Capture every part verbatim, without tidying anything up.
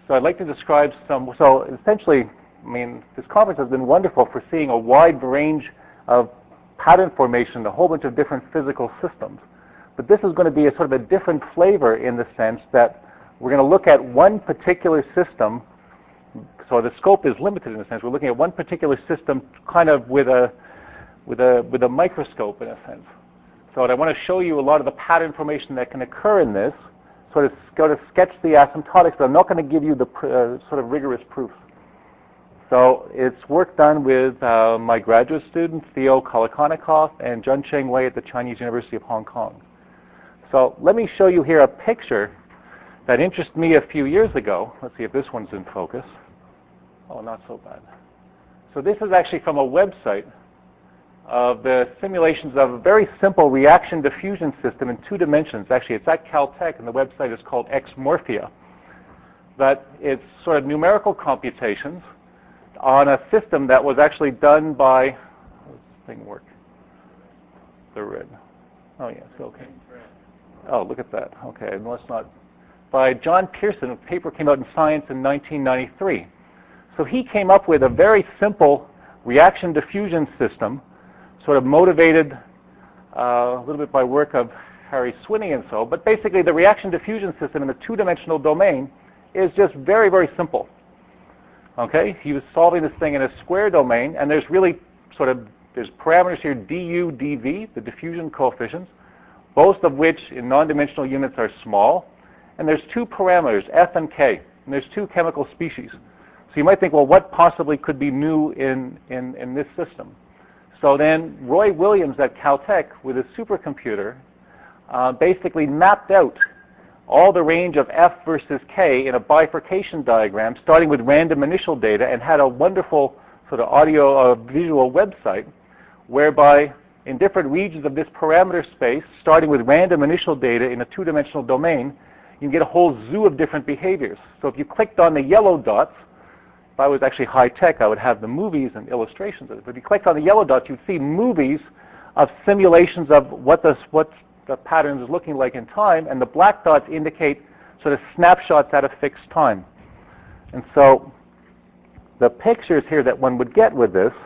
So I'd like to describe some, so essentially, I mean, this conference has been wonderful for seeing a wide range of pattern formation, a whole bunch of different physical systems. But this is going to be a sort of a different flavor in the sense that we're going to look at one particular system. So the scope is limited in a sense. We're looking at one particular system kind of with a, with a, with a microscope in a sense. So I want to show you a lot of the pattern formation that can occur in this, sort of sort of sketch the asymptotics, but I'm not going to give you the uh, sort of rigorous proofs. So it's work done with uh, my graduate student, Theo Kolokonikoff, and Zhensheng Wei at the Chinese University of Hong Kong. So let me show you here a picture that interested me a few years ago. Let's see if this one's in focus. Oh, not so bad. So this is actually from a website of the simulations of a very simple reaction diffusion system in two dimensions. Actually, it's at Caltech, and the website is called Xmorphia. But it's sort of numerical computations on a system that was actually done by, how does this thing work? The red. Oh, yes, okay. Oh, look at that. Okay, no, it's not. By John Pearson, a paper came out in Science in nineteen ninety-three. So he came up with a very simple reaction diffusion system, sort of motivated uh, a little bit by work of Harry Swinney and so, but basically the reaction diffusion system in a two-dimensional domain is just very, very simple. Okay, he was solving this thing in a square domain, and there's really sort of, there's parameters here, du, dv, the diffusion coefficients, both of which in non-dimensional units are small, and there's two parameters, f and k, and there's two chemical species. So you might think, well, what possibly could be new in, in, in this system? So then Roy Williams at Caltech with his supercomputer uh, basically mapped out all the range of f versus k in a bifurcation diagram starting with random initial data, and had a wonderful sort of audio uh, visual website whereby in different regions of this parameter space, starting with random initial data in a two-dimensional domain, you can get a whole zoo of different behaviors. So if you clicked on the yellow dots, if I was actually high-tech, I would have the movies and illustrations of it. But if you clicked on the yellow dots, you'd see movies of simulations of what the, what the pattern is looking like in time, and the black dots indicate sort of snapshots at a fixed time. And so the pictures here that one would get with this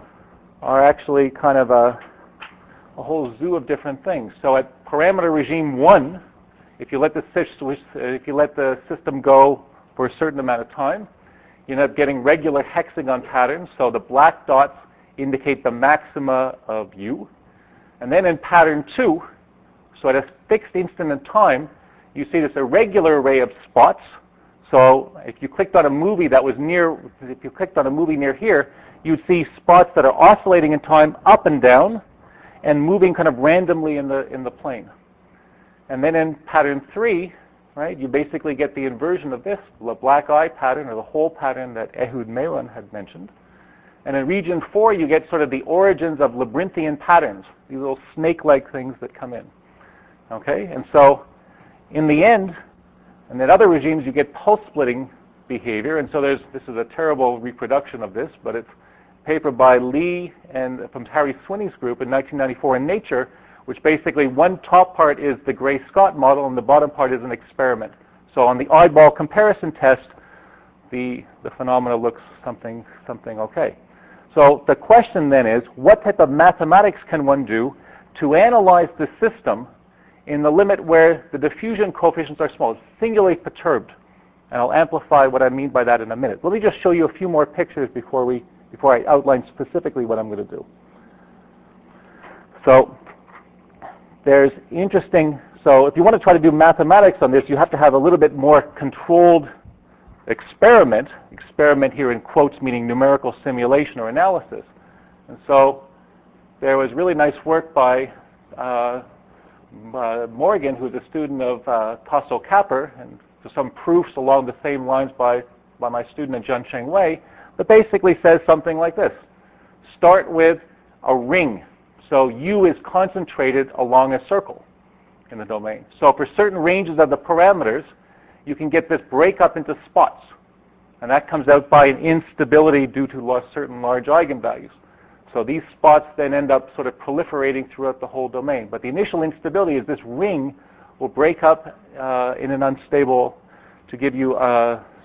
are actually kind of a, a whole zoo of different things. So at parameter regime one, if you let the, if you let the system go for a certain amount of time, you end up getting regular hexagon patterns. So the black dots indicate the maxima of u. And then in pattern two, so at a fixed instant in time, you see this irregular array of spots. So if you clicked on a movie that was near, if you clicked on a movie near here, you'd see spots that are oscillating in time up and down and moving kind of randomly in the, in the plane. And then in pattern three, right, you basically get the inversion of this, the black eye pattern, or the hole pattern that Ehud Meron had mentioned. And in region four, you get sort of the origins of labyrinthian patterns, these little snake-like things that come in. Okay, and so in the end, and in other regimes, you get pulse-splitting behavior. And so there's, this is a terrible reproduction of this, but it's a paper by Lee and from Harry Swinney's group in nineteen ninety-four in Nature, which basically one top part is the Gray-Scott model and the bottom part is an experiment. So on the oddball comparison test, the, the phenomena looks something, something okay. So the question then is, what type of mathematics can one do to analyze the system in the limit where the diffusion coefficients are small, it's singularly perturbed? And I'll amplify what I mean by that in a minute. Let me just show you a few more pictures before, we, before I outline specifically what I'm going to do. So there's interesting, so if you want to try to do mathematics on this, you have to have a little bit more controlled experiment, experiment here in quotes meaning numerical simulation or analysis. And so there was really nice work by uh, uh, Morgan, who's a student of uh, Tasso Kapper, and some proofs along the same lines by, by my student and Zhensheng Wei, that basically says something like this. Start with a ring. So U is concentrated along a circle in the domain. So for certain ranges of the parameters, you can get this breakup into spots. And that comes out by an instability due to certain large eigenvalues. So these spots then end up sort of proliferating throughout the whole domain. But the initial instability is this ring will break up uh, in an unstable to give you uh,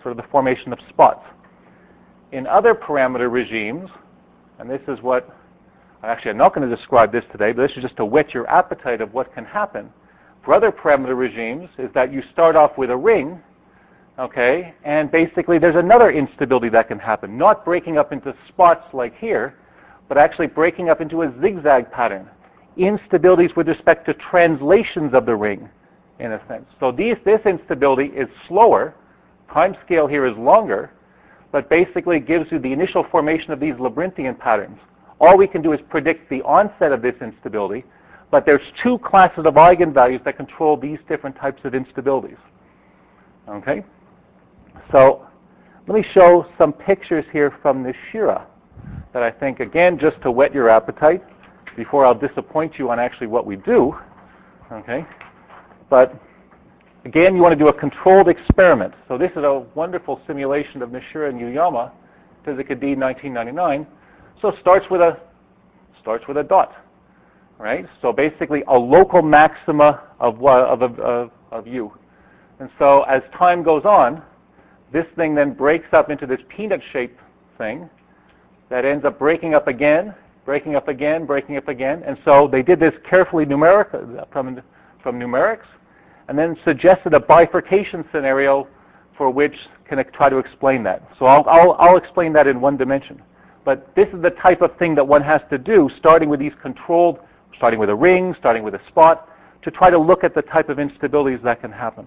sort of the formation of spots. In other parameter regimes, and this is what, actually I'm not going to describe this today, but this is just to whet your appetite of what can happen. For other parameter regimes is that you start off with a ring, okay, and basically there's another instability that can happen, not breaking up into spots like here, but actually breaking up into a zigzag pattern. Instabilities with respect to translations of the ring, in a sense. So these, this instability is slower, time scale here is longer, but basically gives you the initial formation of these labyrinthian patterns. All we can do is predict the onset of this instability, but there's two classes of eigenvalues that control these different types of instabilities. Okay? So let me show some pictures here from Nishira that I think, again, just to whet your appetite before I'll disappoint you on actually what we do. Okay? But again, you want to do a controlled experiment. So this is a wonderful simulation of Nishira and Yuyama, Physica D nineteen ninety-nine. So it starts with a starts with a dot, right? So basically a local maxima of of of, of, of U. And so as time goes on, this thing then breaks up into this peanut-shaped thing that ends up breaking up again, breaking up again, breaking up again. And so they did this carefully numeric from from numerics, and then suggested a bifurcation scenario for which can try to explain that. So I'll, I'll, I'll explain that in one dimension. But this is the type of thing that one has to do, starting with these controlled, starting with a ring, starting with a spot, to try to look at the type of instabilities that can happen.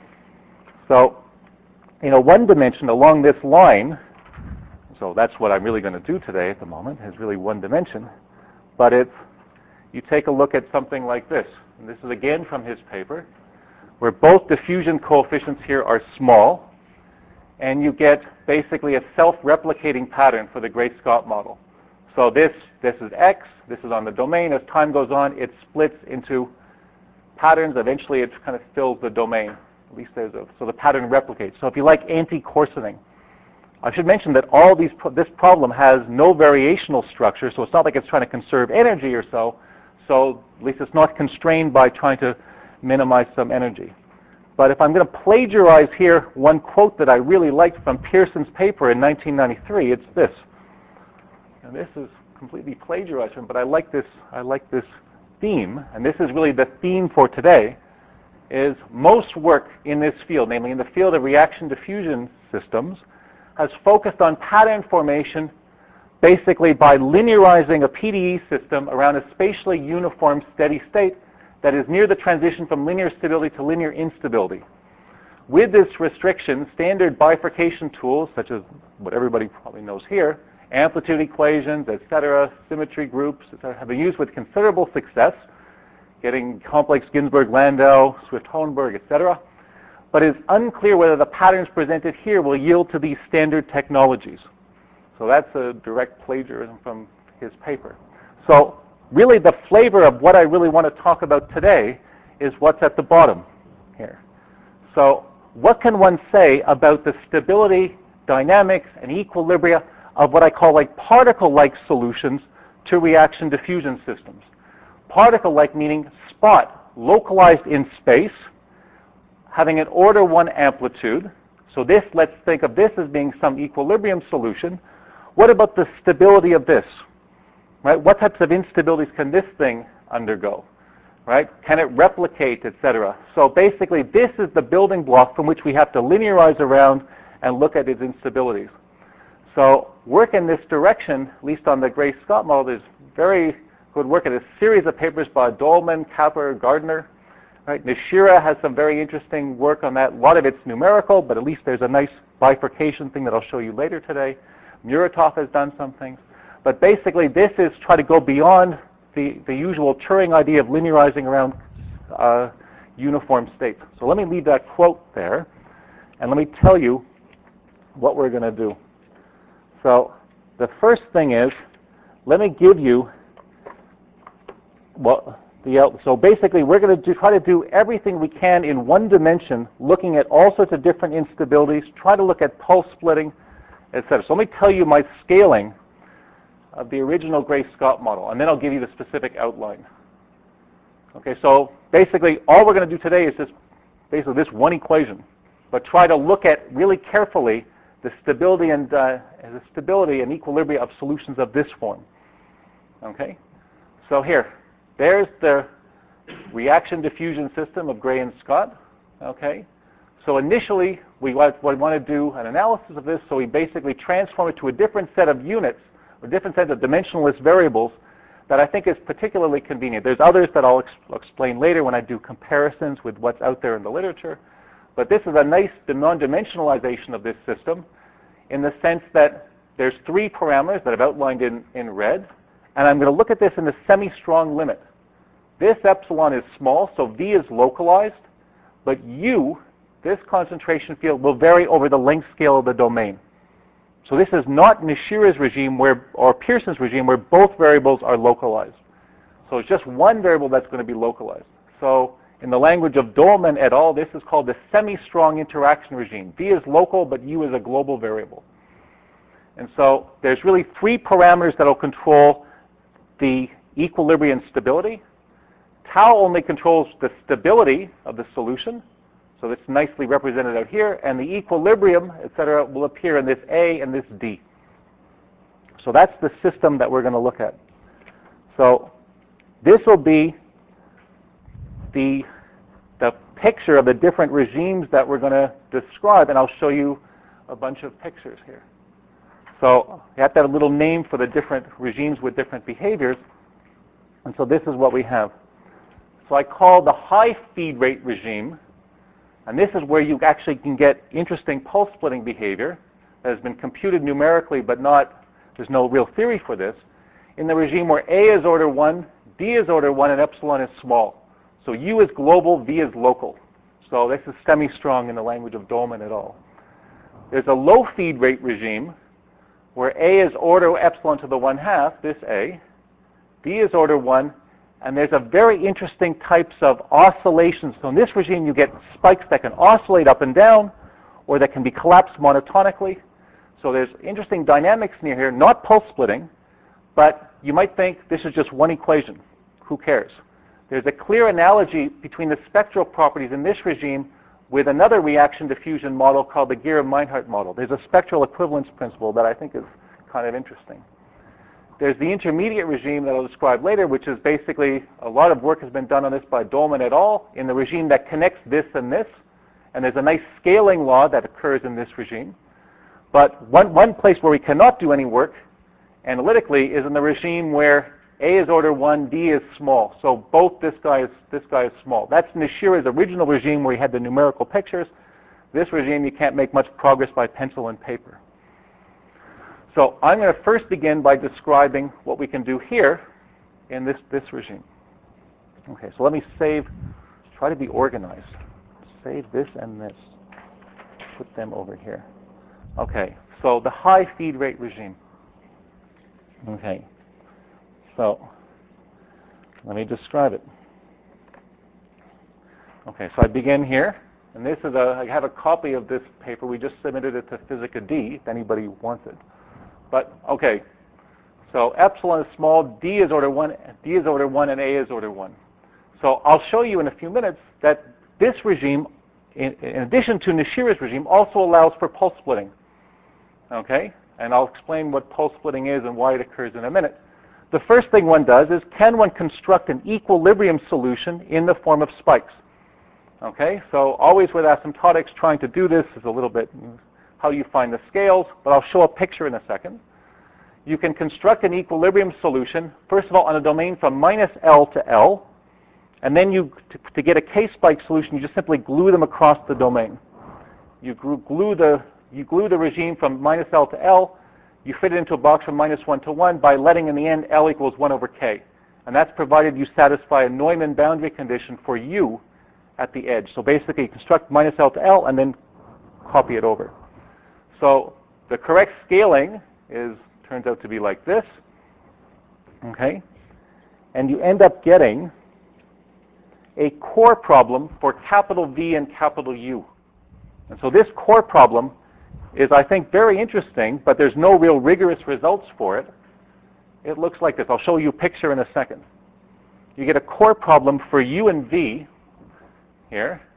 So, in a one dimension along this line, so that's what I'm really going to do today at the moment, is really one dimension, but it's, you take a look at something like this. And this is again from his paper, where both diffusion coefficients here are small, and you get basically a self-replicating pattern for the Gray-Scott model. So this, this is X, this is on the domain. As time goes on, it splits into patterns. Eventually, it kind of fills the domain. At least there's a, so the pattern replicates. So if you like anti-coarsening, I should mention that all these, this problem has no variational structure, so it's not like it's trying to conserve energy or so. So at least it's not constrained by trying to minimize some energy. But if I'm going to plagiarize here one quote that I really liked from Pearson's paper in nineteen ninety-three, it's this. And this is completely plagiarized from, but I like this, I like this theme, and this is really the theme for today, is most work in this field, namely in the field of reaction diffusion systems, has focused on pattern formation basically by linearizing a P D E system around a spatially uniform steady state that is near the transition from linear stability to linear instability. With this restriction, standard bifurcation tools, such as what everybody probably knows here, amplitude equations, et cetera, symmetry groups, et cetera, have been used with considerable success, getting complex Ginsburg-Landau, Swift-Hohenberg, et cetera. But it's unclear whether the patterns presented here will yield to these standard technologies. So that's a direct plagiarism from his paper. So really the flavor of what I really want to talk about today is what's at the bottom here. So what can one say about the stability, dynamics, and equilibria of what I call like particle-like solutions to reaction diffusion systems? Particle-like meaning spot, localized in space, having an order one amplitude. So this, let's think of this as being some equilibrium solution. What about the stability of this? Right? What types of instabilities can this thing undergo? Right? Can it replicate, et cetera? So basically, this is the building block from which we have to linearize around and look at its instabilities. So work in this direction, at least on the Gray-Scott model, there's very good work in a series of papers by Dolman, Kapper, Gardner. Right? Nishira has some very interesting work on that. A lot of it's numerical, but at least there's a nice bifurcation thing that I'll show you later today. Muratov has done some things. But basically, this is try to go beyond the, the usual Turing idea of linearizing around uh, uniform states. So let me leave that quote there, and let me tell you what we're going to do. So the first thing is, let me give you what the so basically we're going to do, try to do everything we can in one dimension, looking at all sorts of different instabilities, try to look at pulse splitting, et cetera. So let me tell you my scaling of the original Gray-Scott model, and then I'll give you the specific outline. Okay, so basically all we're going to do today is just basically this one equation. but try to look at really carefully the stability and uh, the stability and equilibrium of solutions of this form. Okay, so here, there's the reaction diffusion system of Gray and Scott. Okay, so initially we want, we want to do an analysis of this, so we basically transform it to a different set of units, or different set of dimensionless variables that I think is particularly convenient. There's others that I'll ex explain later when I do comparisons with what's out there in the literature. But this is a nice non-dimensionalization of this system in the sense that there's three parameters that I've outlined in, in red, and I'm going to look at this in the semi-strong limit. This epsilon is small, so V is localized, but U, this concentration field, will vary over the length scale of the domain. So this is not Nishira's regime where, or Pearson's regime where both variables are localized. So it's just one variable that's going to be localized. So in the language of Dolman et al., this is called the semi-strong interaction regime. V is local, but U is a global variable. And so there's really three parameters that will control the equilibrium stability. Tau only controls the stability of the solution. So it's nicely represented out here, and the equilibrium, et cetera, will appear in this A and this D. So that's the system that we're going to look at. So this will be the, the picture of the different regimes that we're going to describe, and I'll show you a bunch of pictures here. So you have to have a little name for the different regimes with different behaviors, and so this is what we have. So I call the high feed rate regime, and this is where you actually can get interesting pulse splitting behavior that has been computed numerically, but not, there's no real theory for this, in the regime where A is order one, D is order one, and epsilon is small. So U is global, V is local. So this is semi-strong in the language of Dolman et al. There's a low feed rate regime where A is order epsilon to the one half, this A, B is order one, and there's a very interesting types of oscillations. So in this regime, you get spikes that can oscillate up and down, or that can be collapsed monotonically. So there's interesting dynamics near here, not pulse splitting, but you might think this is just one equation. Who cares? There's a clear analogy between the spectral properties in this regime with another reaction diffusion model called the Gear-Meinhardt model. There's a spectral equivalence principle that I think is kind of interesting. There's the intermediate regime that I'll describe later, which is basically, a lot of work has been done on this by Dolman et al. In the regime that connects this and this, and there's a nice scaling law that occurs in this regime. But one, one place where we cannot do any work analytically is in the regime where A is order one, D is small. So both this guy is, this guy is small. That's Nishira's original regime where he had the numerical pictures. This regime, you can't make much progress by pencil and paper. So I'm going to first begin by describing what we can do here in this, this regime. Okay, so let me save, try to be organized. Save this and this. Put them over here. Okay, so the high feed rate regime. Okay, so let me describe it. Okay, so I begin here, and this is a, I have a copy of this paper. We just submitted it to Physica D, if anybody wants it. But, okay, so epsilon is small, D is order one, D is order one, and A is order one. So I'll show you in a few minutes that this regime, in, in addition to Nishira's regime, also allows for pulse splitting. Okay, and I'll explain what pulse splitting is and why it occurs in a minute. The first thing one does is, can one construct an equilibrium solution in the form of spikes? Okay, so always with asymptotics, trying to do this is a little bit how you find the scales, but I'll show a picture in a second. You can construct an equilibrium solution, first of all, on a domain from minus L to L, and then you, to, to get a K-spike solution, you just simply glue them across the domain. You glue the, you glue the regime from minus L to L, you fit it into a box from minus one to one by letting in the end L equals one over K. And that's provided you satisfy a Neumann boundary condition for U at the edge. So basically, you construct minus L to L and then copy it over. So the correct scaling is, turns out to be like this, okay? And you end up getting a core problem for capital V and capital U. And so this core problem is, I think, very interesting, but there's no real rigorous results for it. It looks like this. I'll show you a picture in a second. You get a core problem for U and V here.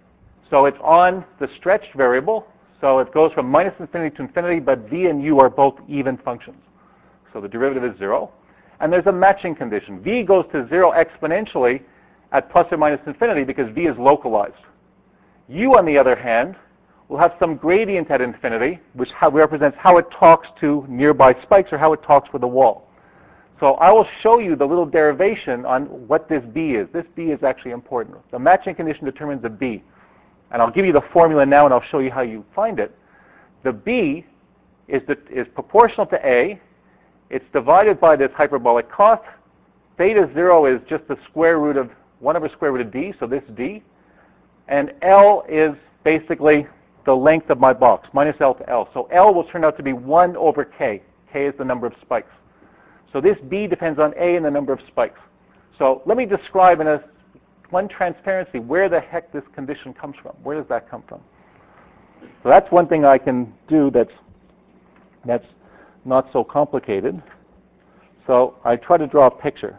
So it's on the stretched variable. So it goes from minus infinity to infinity, but v and u are both even functions. So the derivative is zero. And there's a matching condition. V goes to zero exponentially at plus or minus infinity because v is localized. U, on the other hand, will have some gradient at infinity, which represents how it talks to nearby spikes or how it talks with the wall. So I will show you the little derivation on what this B is. This B is actually important. The matching condition determines a B. And I'll give you the formula now, and I'll show you how you find it. The B is, the, is proportional to A. It's divided by this hyperbolic cost. Theta zero is just the square root of one over square root of D, so this D. And L is basically the length of my box, minus L to L. So L will turn out to be one over K. K is the number of spikes. So this B depends on A and the number of spikes. So let me describe in a one transparency where the heck this condition comes from. Where does that come from? So that's one thing I can do that's, that's not so complicated. So I try to draw a picture.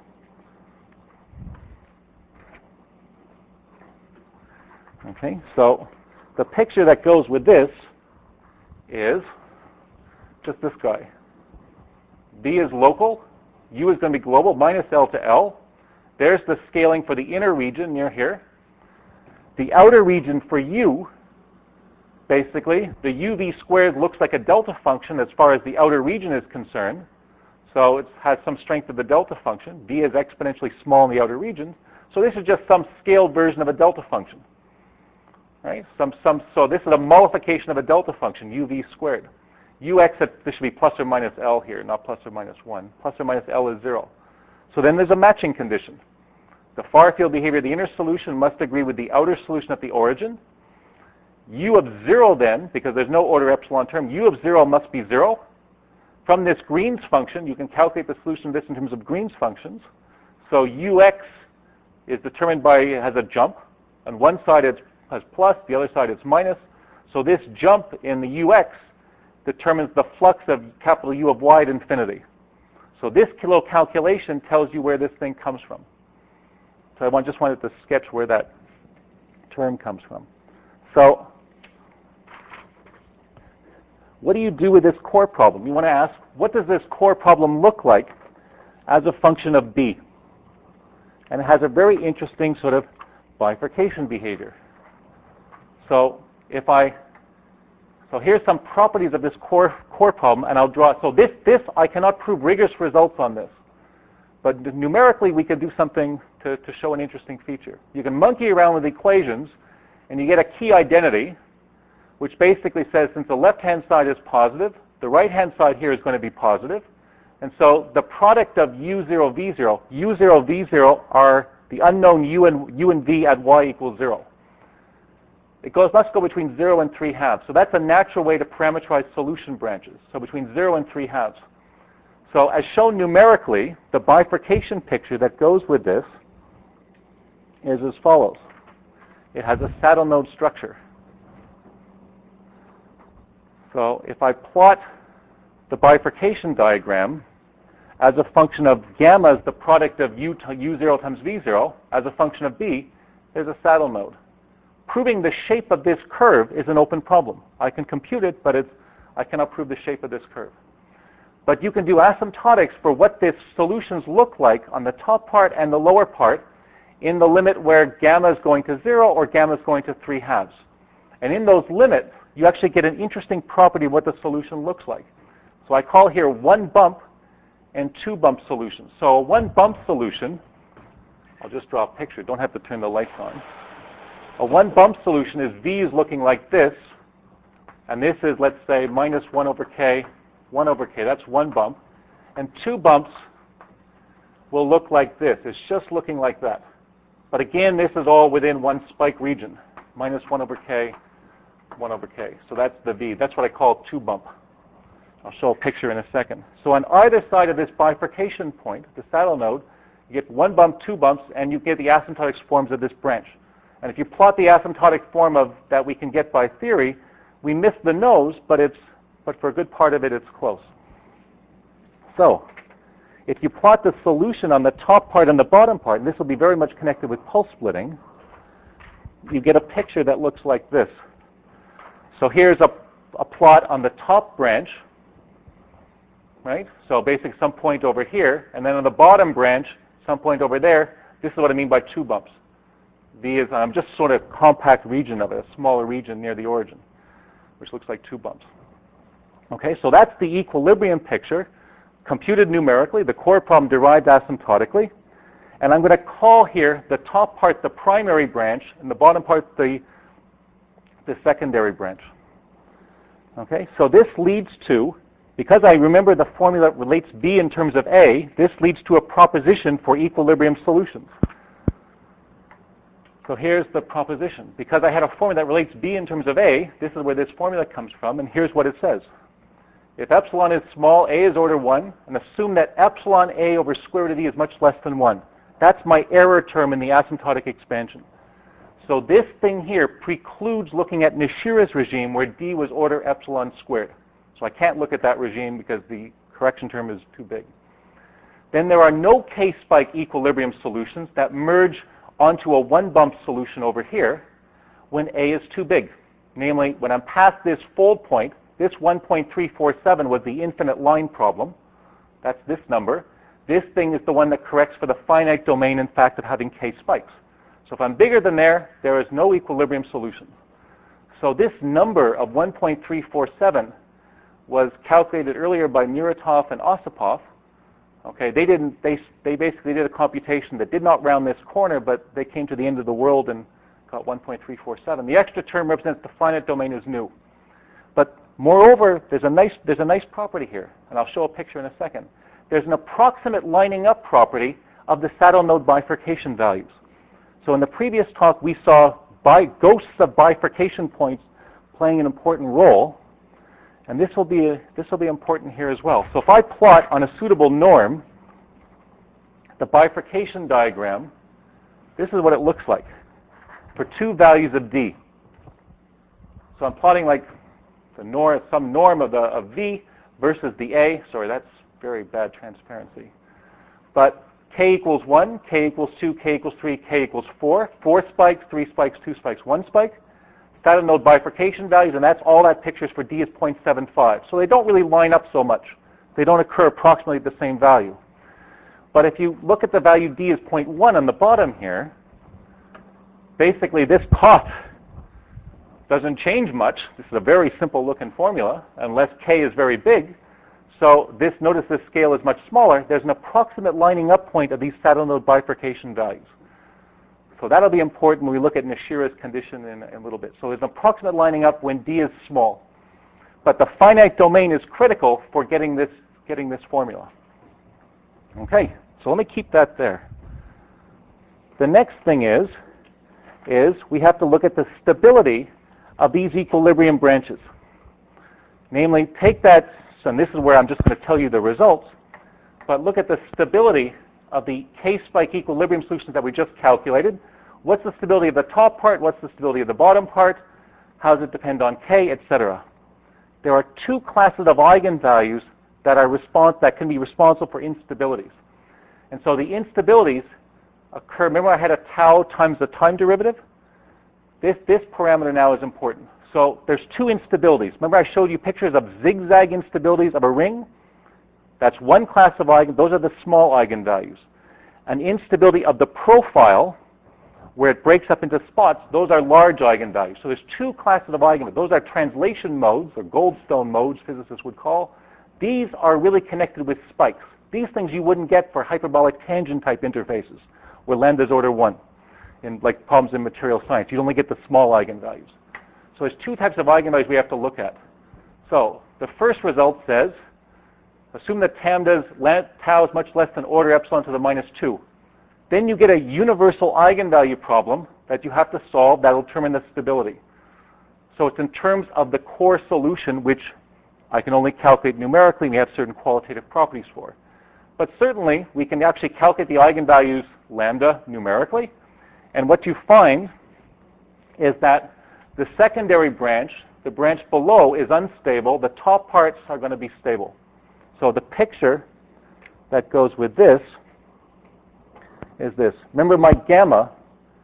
Okay, so the picture that goes with this is just this guy. B is local, U is going to be global, minus L to L. There's the scaling for the inner region near here. The outer region for U, basically, the U V squared looks like a delta function as far as the outer region is concerned. So it has some strength of the delta function. V is exponentially small in the outer region. So this is just some scaled version of a delta function. Right? Some, some, so this is a multiplication of a delta function, U V squared. Ux, this should be plus or minus L here, not plus or minus one. Plus or minus L is zero. So then there's a matching condition. The far field behavior of the inner solution must agree with the outer solution at the origin. U of zero then, because there's no order epsilon term, U of zero must be zero. From this Green's function, you can calculate the solution of this in terms of Green's functions. So Ux is determined by, it has a jump. On one side it's has plus, the other side it's minus. So this jump in the Ux determines the flux of capital U of y at infinity. So this little calculation tells you where this thing comes from. So I just wanted to sketch where that term comes from. So what do you do with this core problem? You want to ask, what does this core problem look like as a function of B? And it has a very interesting sort of bifurcation behavior. So if I, so here's some properties of this core core problem, and I'll draw. So this this I cannot prove rigorous results on this, but numerically we could do something to, to show an interesting feature. You can monkey around with equations, and you get a key identity, which basically says since the left-hand side is positive, the right-hand side here is going to be positive, and so the product of U zero, V zero, U zero, V zero are the unknown U and U and V at y equals zero. It goes, must go between zero and three halves. So that's a natural way to parameterize solution branches. So between zero and three halves. So as shown numerically, the bifurcation picture that goes with this is as follows. It has a saddle node structure. So if I plot the bifurcation diagram as a function of gamma as the product of U, U zero times V zero, as a function of B, there's a saddle node. Proving the shape of this curve is an open problem. I can compute it, but it's, I cannot prove the shape of this curve. But you can do asymptotics for what these solutions look like on the top part and the lower part in the limit where gamma is going to zero or gamma is going to three halves. And in those limits, you actually get an interesting property of what the solution looks like. So I call here one bump and two bump solutions. So a one bump solution, I'll just draw a picture, don't have to turn the lights on. A one bump solution is V is looking like this, and this is, let's say, minus one over K, one over K. That's one bump. And two bumps will look like this. It's just looking like that. But again, this is all within one spike region, minus one over K, one over K. So that's the V. That's what I call two bump. I'll show a picture in a second. So on either side of this bifurcation point, the saddle node, you get one bump, two bumps, and you get the asymptotic forms of this branch. And if you plot the asymptotic form of that we can get by theory, we miss the nose, but it's but for a good part of it, it's close. So if you plot the solution on the top part and the bottom part, and this will be very much connected with pulse splitting, you get a picture that looks like this. So here's a, a plot on the top branch, right? So basically some point over here, and then on the bottom branch, some point over there. This is what I mean by two bumps. V is um, just sort of compact region of it, a smaller region near the origin, which looks like two bumps. Okay, so that's the equilibrium picture, computed numerically, the core problem derived asymptotically. And I'm going to call here the top part the primary branch, and the bottom part the, the secondary branch. Okay, so this leads to, because I remember the formula relates B in terms of A, this leads to a proposition for equilibrium solutions. So here's the proposition. Because I had a formula that relates B in terms of A, this is where this formula comes from, and here's what it says. If epsilon is small, A is order one, and assume that epsilon A over square root of D is much less than one. That's my error term in the asymptotic expansion. So this thing here precludes looking at Nishira's regime where D was order epsilon squared. So I can't look at that regime because the correction term is too big. Then there are no K-spike equilibrium solutions that merge onto a one-bump solution over here when A is too big. Namely, when I'm past this fold point, this one point three four seven was the infinite line problem. That's this number. This thing is the one that corrects for the finite domain, in fact, of having K spikes. So if I'm bigger than there, there is no equilibrium solution. So this number of one point three four seven was calculated earlier by Muratov and Osipov. Okay, they didn't. They they basically did a computation that did not round this corner, but they came to the end of the world and got one point three four seven. The extra term represents the finite domain is nu. But moreover, there's a nice there's a nice property here, and I'll show a picture in a second. There's an approximate lining up property of the saddle node bifurcation values. So in the previous talk, we saw bi ghosts of bifurcation points playing an important role, and this will be a, this will be important here as well. So if I plot on a suitable norm the bifurcation diagram, this is what it looks like for two values of D. So I'm plotting like the norm, some norm of the of V versus the A. Sorry, that's very bad transparency. But K equals one, K equals two, K equals three, K equals four. Four spikes, three spikes, two spikes, one spike. Saddle node bifurcation values, and that's all that pictures for D is zero point seven five. So they don't really line up so much. They don't occur approximately at the same value. But if you look at the value D is zero point one on the bottom here, basically this pot doesn't change much. This is a very simple looking formula, unless K is very big. So this, notice this scale is much smaller. There's an approximate lining up point of these saddle node bifurcation values. So that'll be important when we look at Nishira's condition in, in a little bit. So there's an approximate lining up when D is small. But the finite domain is critical for getting this, getting this formula. Okay, so let me keep that there. The next thing is, is we have to look at the stability of these equilibrium branches. Namely, take that, and this is where I'm just going to tell you the results, but look at the stability of the K-spike equilibrium solutions that we just calculated. What's the stability of the top part? What's the stability of the bottom part? How does it depend on K, et cetera? There are two classes of eigenvalues that are response that can be responsible for instabilities. And so the instabilities occur, remember I had a tau times the time derivative? This, this parameter now is important. So there's two instabilities. Remember I showed you pictures of zigzag instabilities of a ring? That's one class of eigen, those are the small eigenvalues. An instability of the profile, where it breaks up into spots, those are large eigenvalues. So there's two classes of eigenvalues. Those are translation modes, or Goldstone modes, physicists would call. These are really connected with spikes. These things you wouldn't get for hyperbolic tangent type interfaces, where lambda is order one, in like problems in material science. You only get the small eigenvalues. So there's two types of eigenvalues we have to look at. So the first result says, assume that lambda's tau is much less than order epsilon to the minus two. Then you get a universal eigenvalue problem that you have to solve that will determine the stability. So it's in terms of the core solution, which I can only calculate numerically, and we have certain qualitative properties for. But certainly, we can actually calculate the eigenvalues lambda numerically. And what you find is that the secondary branch, the branch below, is unstable. The top parts are going to be stable. So the picture that goes with this is this. Remember my gamma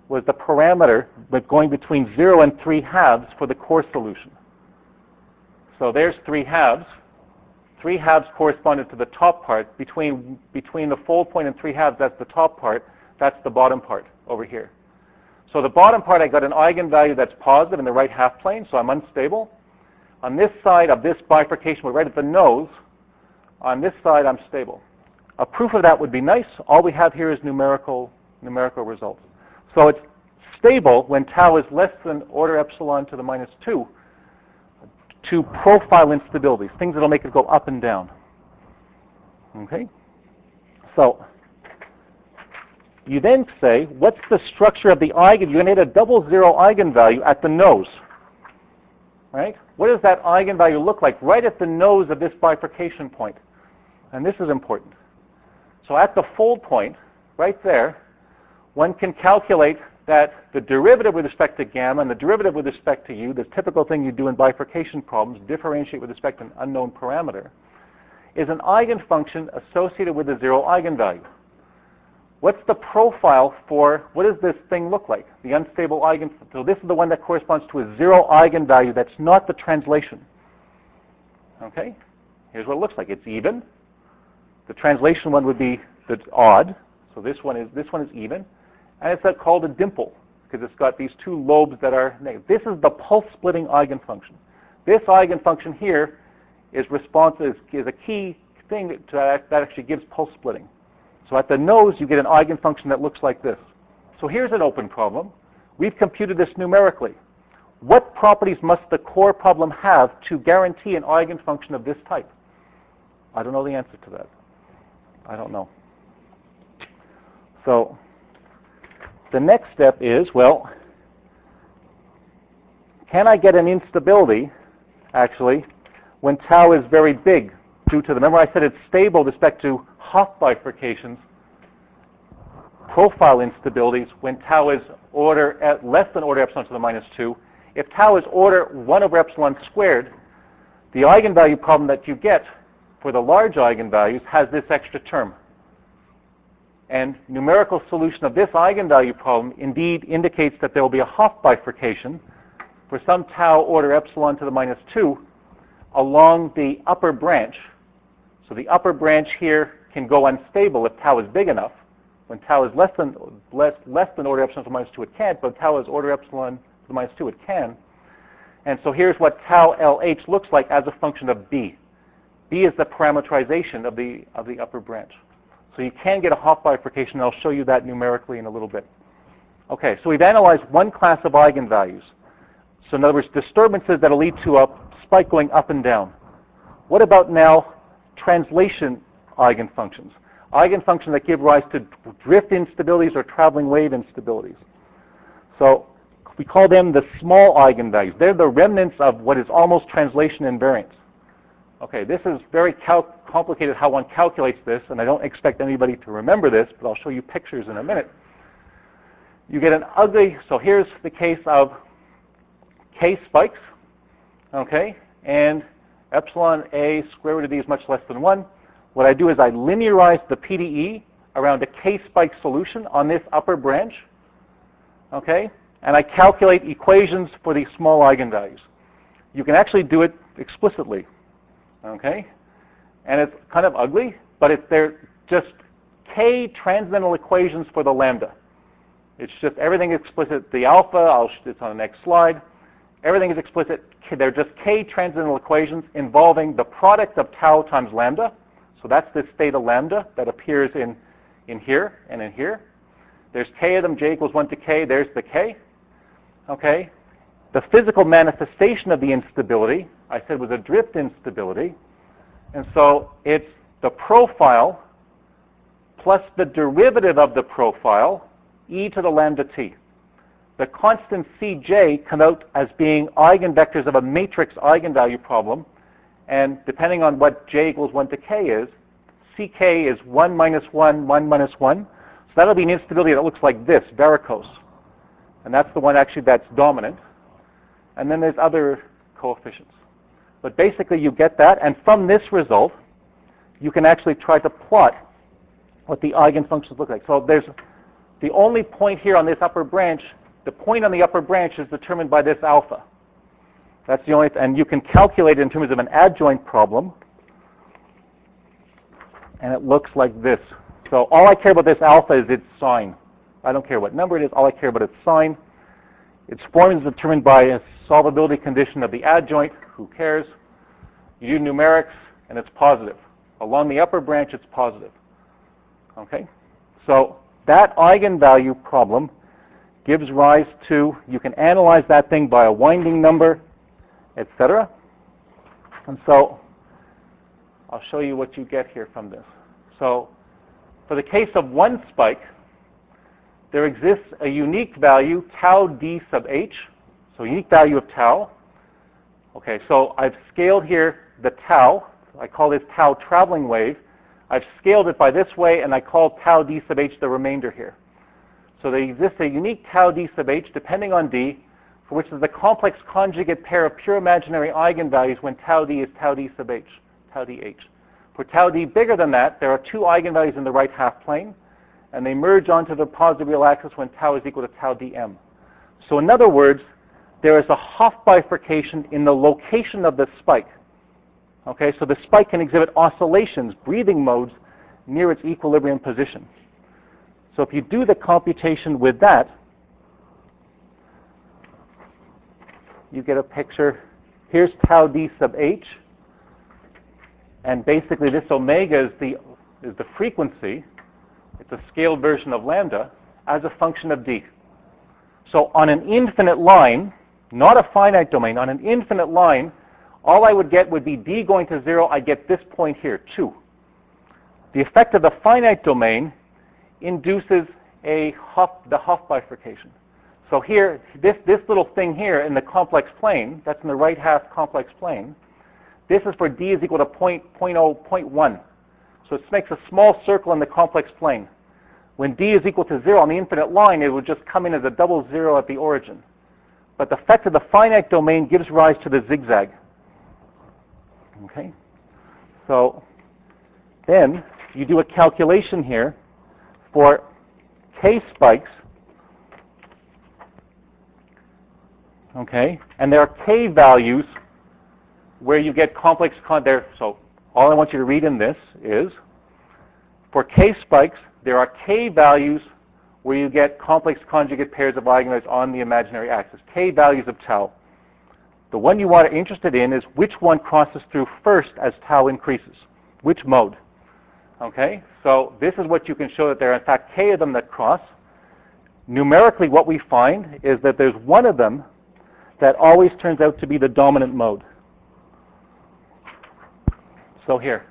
was the parameter but going between zero and three halves for the core solution. So there's three halves. Three halves corresponded to the top part. Between, between the fold point and three halves, that's the top part. That's the bottom part over here. So the bottom part, I got an eigenvalue that's positive in the right half plane, so I'm unstable. On this side of this bifurcation, we're right at the nose. On this side, I'm stable. A proof of that would be nice. All we have here is numerical, numerical results. So it's stable when tau is less than order epsilon to the minus two to profile instabilities, things that will make it go up and down. Okay? So you then say, what's the structure of the eigen? You're going to hit a double zero eigenvalue at the nose. Right? What does that eigenvalue look like right at the nose of this bifurcation point? And this is important. So at the fold point, right there, one can calculate that the derivative with respect to gamma and the derivative with respect to u, the typical thing you do in bifurcation problems, differentiate with respect to an unknown parameter, is an eigenfunction associated with a zero eigenvalue. What's the profile for, what does this thing look like? The unstable eigen, so this is the one that corresponds to a zero eigenvalue that's not the translation. Okay? Here's what it looks like. It's even. The translation one would be the odd. So this one is, this one is even. And it's called a dimple because it's got these two lobes that are negative. This is the pulse-splitting eigenfunction. This eigenfunction here is responsive, is a key thing to that, that actually gives pulse splitting. So at the nose, you get an eigenfunction that looks like this. So here's an open problem. We've computed this numerically. What properties must the core problem have to guarantee an eigenfunction of this type? I don't know the answer to that. I don't know. So the next step is, well, can I get an instability, actually, when tau is very big due to the, remember I said it's stable with respect to Hopf bifurcations, profile instabilities when tau is order at less than order epsilon to the minus two. If tau is order one over epsilon squared, the eigenvalue problem that you get for the large eigenvalues has this extra term. And numerical solution of this eigenvalue problem indeed indicates that there will be a Hopf bifurcation for some tau order epsilon to the minus two along the upper branch. So the upper branch here can go unstable if tau is big enough. When tau is less than less, less than order epsilon to the minus two, it can't, but tau is order epsilon to the minus two, it can. And so here's what tau L H looks like as a function of B. B is the parameterization of the, of the upper branch. So you can get a Hopf bifurcation, and I'll show you that numerically in a little bit. Okay, so we've analyzed one class of eigenvalues. So in other words, disturbances that will lead to a spike going up and down. What about now translation eigenfunctions? Eigenfunctions that give rise to drift instabilities or traveling wave instabilities. So we call them the small eigenvalues. They're the remnants of what is almost translation invariance. Okay, this is very cal- complicated how one calculates this, and I don't expect anybody to remember this, but I'll show you pictures in a minute. You get an ugly, so here's the case of K spikes, okay, and epsilon A square root of D is much less than one. What I do is I linearize the P D E around a K spike solution on this upper branch, okay, and I calculate equations for these small eigenvalues. You can actually do it explicitly. Okay, and it's kind of ugly, but it's they're just K transcendental equations for the lambda. It's just everything explicit. The alpha, I'll, it's on the next slide. Everything is explicit. They're just K transcendental equations involving the product of tau times lambda. So that's this theta lambda that appears in, in here and in here. There's K of them, J equals one to K. There's the K. Okay. The physical manifestation of the instability, I said, was a drift instability. And so it's the profile plus the derivative of the profile, e to the lambda t. The constant Cj come out as being eigenvectors of a matrix eigenvalue problem. And depending on what j equals one to k is, Ck is one minus one, one minus one. So that'll be an instability that looks like this, varicose. And that's the one actually that's dominant. And then there's other coefficients. But basically you get that, and from this result, you can actually try to plot what the eigenfunctions look like. So there's the only point here on this upper branch, the point on the upper branch is determined by this alpha. That's the only, and you can calculate it in terms of an adjoint problem, and it looks like this. So all I care about this alpha is its sign. I don't care what number it is, all I care about its sign. Its form is determined by a solvability condition of the adjoint, who cares? You do numerics, and it's positive. Along the upper branch, it's positive. Okay? So that eigenvalue problem gives rise to, you can analyze that thing by a winding number, et cetera. And so I'll show you what you get here from this. So for the case of one spike, there exists a unique value, tau d sub h, so unique value of tau. Okay, so I've scaled here the tau. I call this tau traveling wave. I've scaled it by this way, and I call tau d sub h the remainder here. So there exists a unique tau d sub h, depending on d, for which is the complex conjugate pair of pure imaginary eigenvalues when tau d is tau d sub h, tau dh. For tau d bigger than that, there are two eigenvalues in the right half plane, and they merge onto the positive real axis when tau is equal to tau dm. So in other words, there is a Hopf bifurcation in the location of the spike. Okay, so the spike can exhibit oscillations, breathing modes, near its equilibrium position. So if you do the computation with that, you get a picture. Here's tau d sub h, and basically this omega is the, is the frequency. It's a scaled version of lambda as a function of d. So on an infinite line, not a finite domain, on an infinite line, all I would get would be d going to zero. I get this point here, two. The effect of the finite domain induces a Hopf, the Hopf bifurcation. So here, this, this little thing here in the complex plane, that's in the right half complex plane, this is for d is equal to zero point zero point one. So it makes a small circle in the complex plane. When d is equal to zero on the infinite line, it would just come in as a double zero at the origin. But the effect of the finite domain gives rise to the zigzag. Okay? So then you do a calculation here for k spikes. Okay? And there are k values where you get complex con there. So all I want you to read in this is, for k spikes, there are k values where you get complex conjugate pairs of eigenvalues on the imaginary axis, k values of tau. The one you are interested in is which one crosses through first as tau increases, which mode. Okay, so this is what you can show, that there are in fact k of them that cross. Numerically, what we find is that there's one of them that always turns out to be the dominant mode. So here.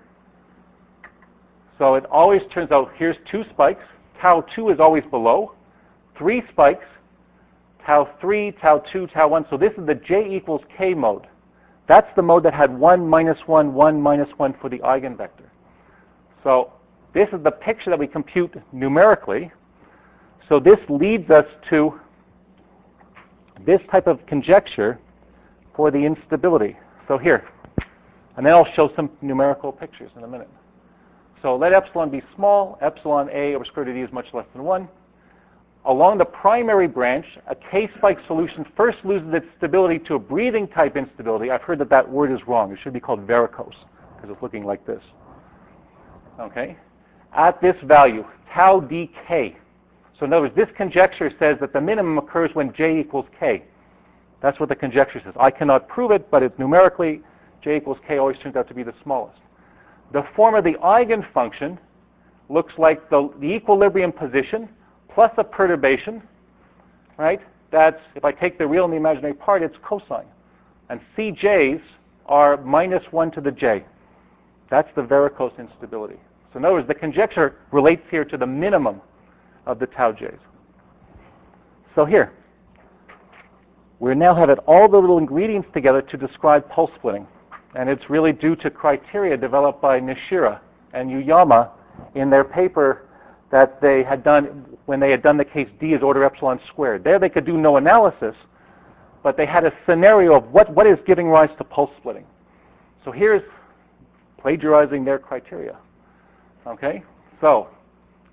So it always turns out, here's two spikes. Tau two is always below. Three spikes. Tau three, tau two, tau one. So this is the j equals k mode. That's the mode that had one, minus one, one, minus one for the eigenvector. So this is the picture that we compute numerically. So this leads us to this type of conjecture for the instability. So here. And then I'll show some numerical pictures in a minute. So let epsilon be small. Epsilon a over square root of d is much less than one. Along the primary branch, a k-spike solution first loses its stability to a breathing type instability. I've heard that that word is wrong. It should be called varicose, because it's looking like this. Okay? At this value, tau dk. So in other words, this conjecture says that the minimum occurs when j equals k. That's what the conjecture says. I cannot prove it, but it's numerically, j equals k always turns out to be the smallest. The form of the eigenfunction looks like the, the equilibrium position plus a perturbation, right? That's, if I take the real and the imaginary part, it's cosine. And C J's are minus one to the j. That's the varicose instability. So in other words, the conjecture relates here to the minimum of the tau j's. So here, we now have it, all the little ingredients together to describe pulse splitting. And it's really due to criteria developed by Nishira and Yuyama in their paper that they had done when they had done the case d is order epsilon squared. There they could do no analysis, but they had a scenario of what, what is giving rise to pulse splitting. So here's plagiarizing their criteria. Okay? So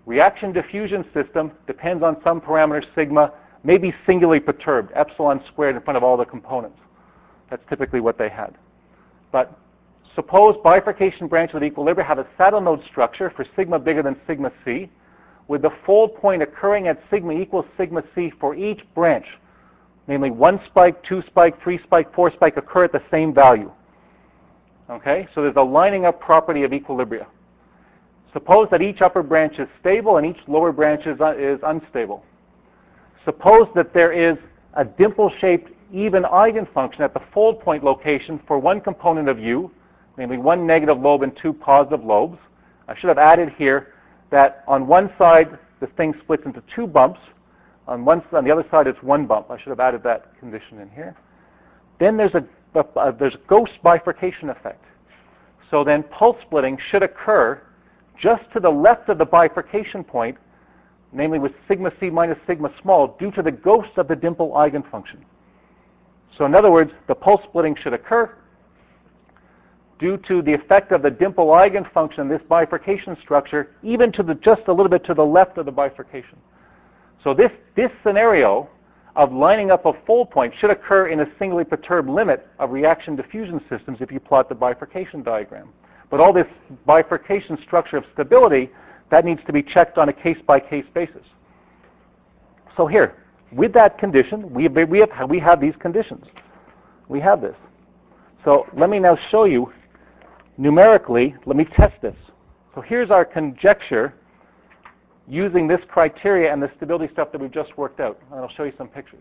Reaction diffusion system depends on some parameter sigma, may be singularly perturbed, epsilon squared in front of all the components. That's typically what they had. But suppose bifurcation branch with equilibrium have a saddle node structure for sigma bigger than sigma c, with the fold point occurring at sigma equals sigma c for each branch. Namely, one spike, two spike, three spike, four spike occur at the same value. Okay, so there's a lining up property of equilibria. Suppose that each upper branch is stable and each lower branch is, uh, is unstable. Suppose that there is a dimple-shaped even eigenfunction at the fold point location for one component of U, namely one negative lobe and two positive lobes. I should have added here that on one side the thing splits into two bumps. On one on the other side it's one bump. I should have added that condition in here. Then there's a, a, a there's a ghost bifurcation effect. So then pulse splitting should occur just to the left of the bifurcation point, namely with sigma c minus sigma small, due to the ghost of the dimple eigenfunction. So in other words, the pulse splitting should occur due to the effect of the dimple eigenfunction in this bifurcation structure, even to the just a little bit to the left of the bifurcation. So this, this scenario of lining up a fold point should occur in a singly perturbed limit of reaction diffusion systems if you plot the bifurcation diagram. But all this bifurcation structure of stability, that needs to be checked on a case-by-case basis. So here, with that condition, we have, we, have, we have these conditions. We have this. So let me now show you numerically, let me test this. So here's our conjecture using this criteria and the stability stuff that we've just worked out. And I'll show you some pictures.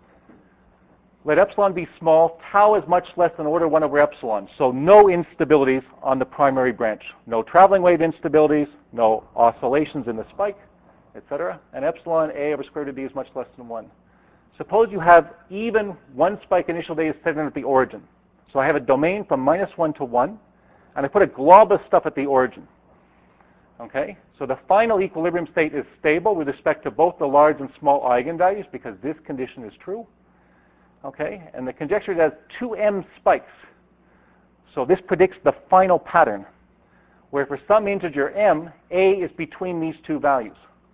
Let epsilon be small. Tau is much less than order one over epsilon. So no instabilities on the primary branch. No traveling wave instabilities, no oscillations in the spike, et cetera. And epsilon a over square root of d is much less than one. Suppose you have even one spike initial data set in at the origin. So I have a domain from minus one to one, and I put a glob of stuff at the origin. Okay? So the final equilibrium state is stable with respect to both the large and small eigenvalues because this condition is true. Okay? And the conjecture has two m spikes. So this predicts the final pattern, where for some integer m, a is between these two values.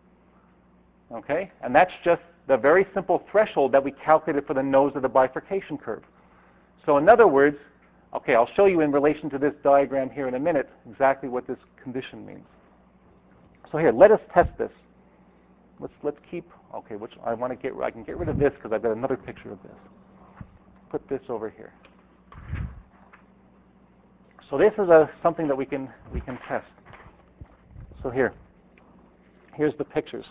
Okay? And that's just the very simple threshold that we calculated for the nose of the bifurcation curve. So in other words, okay, I'll show you in relation to this diagram here in a minute exactly what this condition means. So here, let us test this. Let's let's keep. Okay, which I want to get. I can get rid of this because I've got another picture of this. Put this over here. So this is a something that we can we can test. So here, here's the pictures.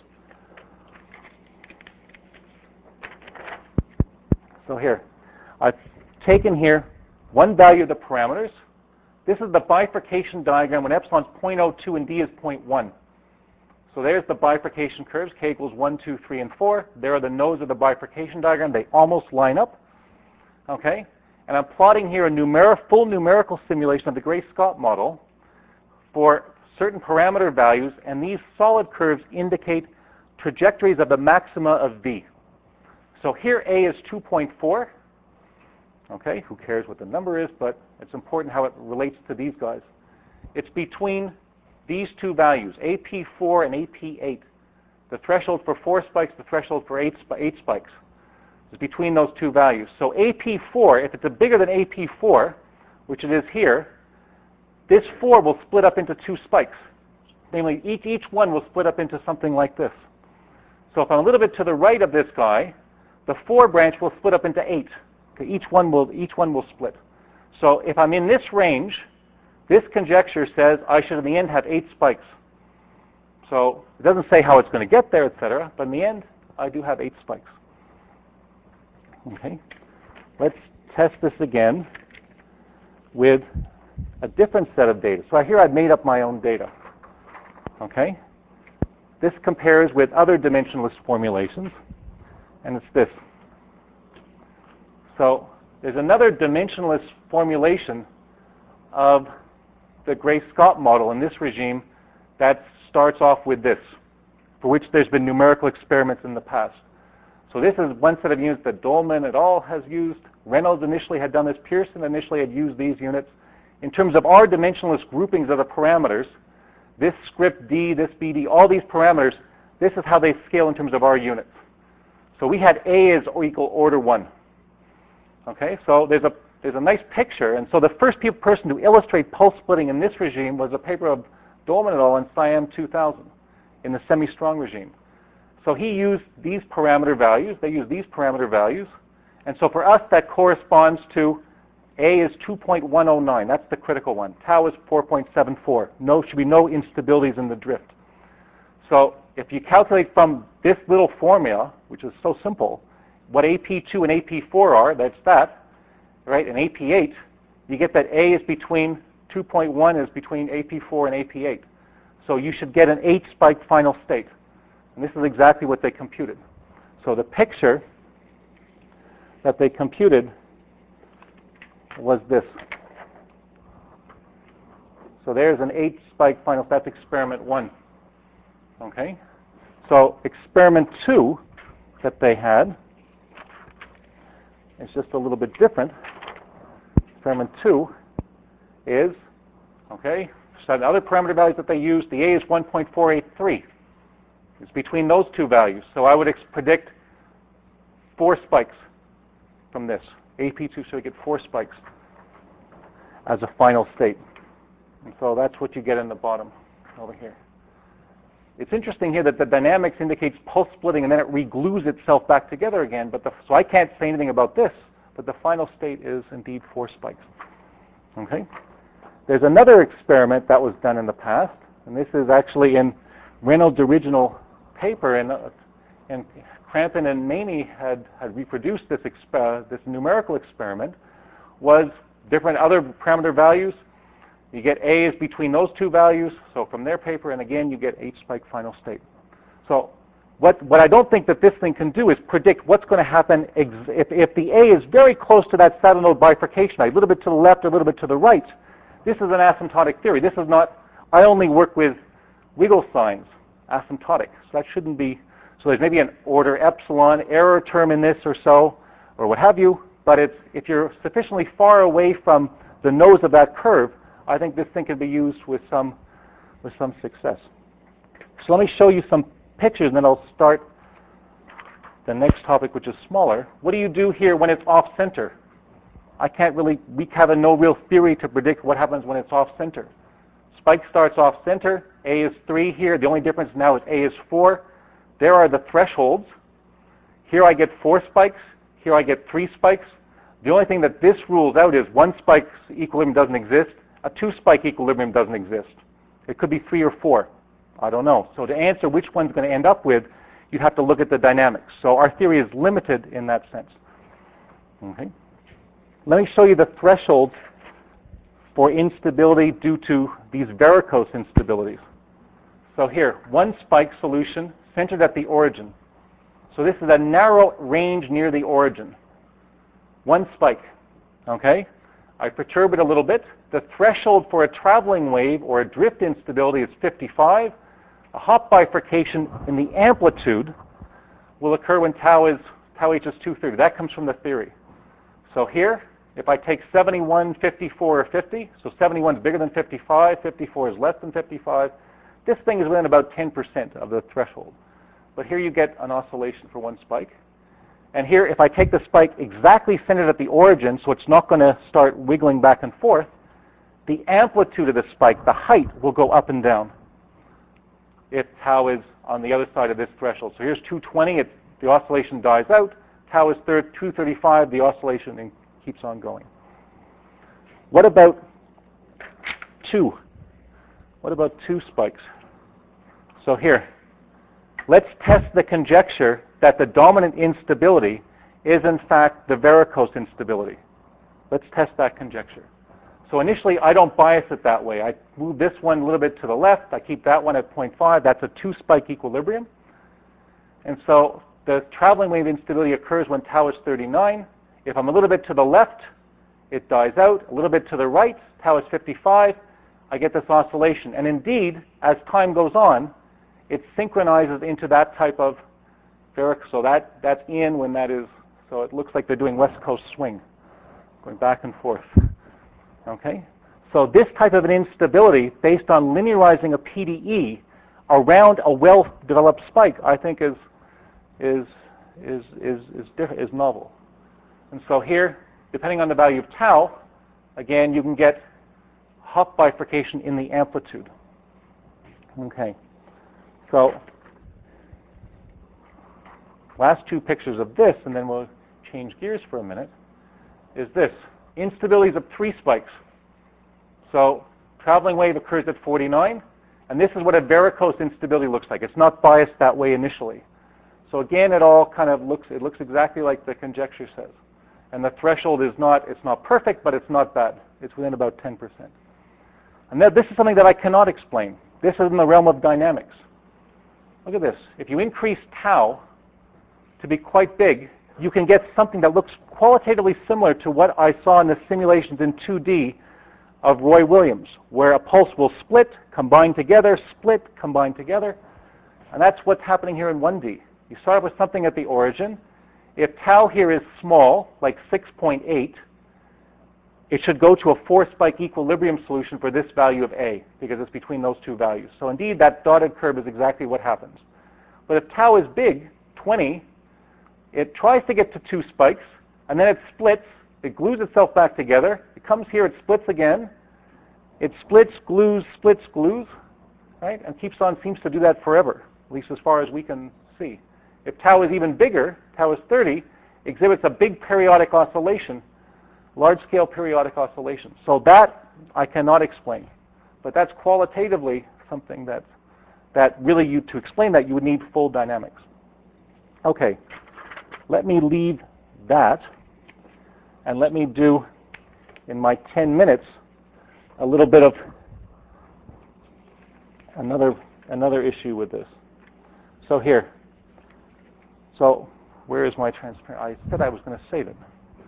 So here, I've taken here one value of the parameters. This is the bifurcation diagram when epsilon is zero point zero two and d is zero point one. So there's the bifurcation curves, k equals one, two, three, and four. There are the nodes of the bifurcation diagram. They almost line up. Okay? And I'm plotting here a numeric, full numerical simulation of the Gray-Scott model for certain parameter values, and these solid curves indicate trajectories of the maxima of V. So here A is two point four. Okay, who cares what the number is, but it's important how it relates to these guys. It's between these two values, A P four and A P eight. The threshold for four spikes, the threshold for eight, sp eight spikes is between those two values. So A P four, if it's a bigger than A P four, which it is here, this four will split up into two spikes. Namely, each, each one will split up into something like this. So if I'm a little bit to the right of this guy, the four branch will split up into eight. Okay, each one will each one will split. So if I'm in this range, this conjecture says I should in the end have eight spikes. So it doesn't say how it's going to get there, et cetera. But in the end, I do have eight spikes. Okay, let's test this again with a different set of data. So here I've made up my own data. Okay, this compares with other dimensionless formulations, and it's this. So there's another dimensionless formulation of the Gray-Scott model in this regime that starts off with this, for which there's been numerical experiments in the past. So this is one set of units that Dolman et al. Has used. Reynolds initially had done this. Pearson initially had used these units. In terms of our dimensionless groupings of the parameters, this script D, this B D, all these parameters, this is how they scale in terms of our units. So we had A is equal order one. Okay, so there's a there's a nice picture, and so the first pe- person to illustrate pulse splitting in this regime was a paper of Dolman et al. In SIAM two thousand in the semi-strong regime. So he used these parameter values, they used these parameter values, and so for us that corresponds to A is two point one oh nine, that's the critical one. Tau is four point seven four. No, should be no instabilities in the drift. So if you calculate from this little formula, which is so simple, what A P two and A P four are, that's that, right, and A P eight, you get that A is between, two point one is between A P four and A P eight. So you should get an eight spike final state. And this is exactly what they computed. So the picture that they computed was this. So there's an eight spike final, that's experiment one. Okay? So experiment two that they had is just a little bit different. Experiment two is, okay, so the other parameter values that they used, the A is one point four eight three. It's between those two values. So I would ex- predict four spikes from this. A P two, so we get four spikes as a final state. And so that's what you get in the bottom over here. It's interesting here that the dynamics indicates pulse splitting and then it re-glues itself back together again. But the, so I can't say anything about this, but the final state is indeed four spikes. Okay? There's another experiment that was done in the past, and this is actually in Reynolds' original paper, and, uh, and Crampon and Maney had, had reproduced this, exp- this numerical experiment, was different other parameter values. You get A is between those two values, so from their paper, and again, you get eight spike final state. So what, what I don't think that this thing can do is predict what's going to happen ex- if, if the A is very close to that saddle node bifurcation, a little bit to the left, a little bit to the right. This is an asymptotic theory. This is not, I only work with wiggle signs, asymptotic. So that shouldn't be, so there's maybe an order epsilon error term in this or so, or what have you, but it's, if you're sufficiently far away from the nose of that curve, I think this thing can be used with some, with some success. So let me show you some pictures, and then I'll start the next topic, which is smaller. What do you do here when it's off-center? I can't really, we have a no real theory to predict what happens when it's off-center. Spike starts off-center. A is three here. The only difference now is A is four. There are the thresholds. Here I get four spikes. Here I get three spikes. The only thing that this rules out is one spike equilibrium doesn't exist. A two-spike equilibrium doesn't exist. It could be three or four. I don't know. So to answer which one's going to end up with, you'd have to look at the dynamics. So our theory is limited in that sense. Okay. Let me show you the thresholds for instability due to these varicose instabilities. So here, one spike solution centered at the origin. So this is a narrow range near the origin. One spike, okay? I perturb it a little bit. The threshold for a traveling wave or a drift instability is fifty-five. A Hopf bifurcation in the amplitude will occur when tau is tau h is two thirty. That comes from the theory. So here, if I take seventy-one, fifty-four, or fifty, so seventy-one is bigger than fifty-five, fifty-four is less than fifty-five, this thing is within about ten percent of the threshold. But here you get an oscillation for one spike. And here, if I take the spike exactly centered at the origin, so it's not going to start wiggling back and forth, the amplitude of the spike, the height, will go up and down if tau is on the other side of this threshold. So here's two twenty, it's, the oscillation dies out. Tau is two thirty-five, the oscillation keeps on going. What about two? What about two spikes? So here, let's test the conjecture that the dominant instability is in fact the varicose instability. Let's test that conjecture. So initially, I don't bias it that way. I move this one a little bit to the left. I keep that one at zero point five. That's a two-spike equilibrium. And so the traveling wave instability occurs when tau is thirty-nine. If I'm a little bit to the left, it dies out. A little bit to the right, tau is fifty-five. I get this oscillation. And indeed, as time goes on, it synchronizes into that type of varicose. So that, that's in when that is, so it looks like they're doing West Coast swing, going back and forth. Okay? So this type of an instability based on linearizing a P D E around a well-developed spike, I think is is is is is, diff- is novel. And so here, depending on the value of tau, again you can get Hopf bifurcation in the amplitude. Okay. So last two pictures of this, and then we'll change gears for a minute, is this. Instabilities of three spikes. So traveling wave occurs at forty-nine, and this is what a varicose instability looks like. It's not biased that way initially. So again, it all kind of looks, it looks exactly like the conjecture says. And the threshold is not, it's not perfect, but it's not bad. It's within about ten percent. And that, this is something that I cannot explain. This is in the realm of dynamics. Look at this. If you increase tau to be quite big, you can get something that looks qualitatively similar to what I saw in the simulations in two D of Roy Williams, where a pulse will split, combine together, split, combine together. And that's what's happening here in one D. You start with something at the origin. If tau here is small, like six point eight, it should go to a four-spike equilibrium solution for this value of A, because it's between those two values. So indeed, that dotted curve is exactly what happens. But if tau is big, twenty, it tries to get to two spikes, and then it splits, it glues itself back together, it comes here, it splits again, it splits, glues, splits, glues, right? And keeps on, seems to do that forever, at least as far as we can see. If tau is even bigger, tau is thirty, exhibits a big periodic oscillation, large-scale periodic oscillation. So that I cannot explain, but that's qualitatively something that, that really, you, to explain that, you would need full dynamics. Okay. Let me leave that, and let me do, in my ten minutes, a little bit of another another issue with this. So here. So where is my transparent? I said I was going to save it.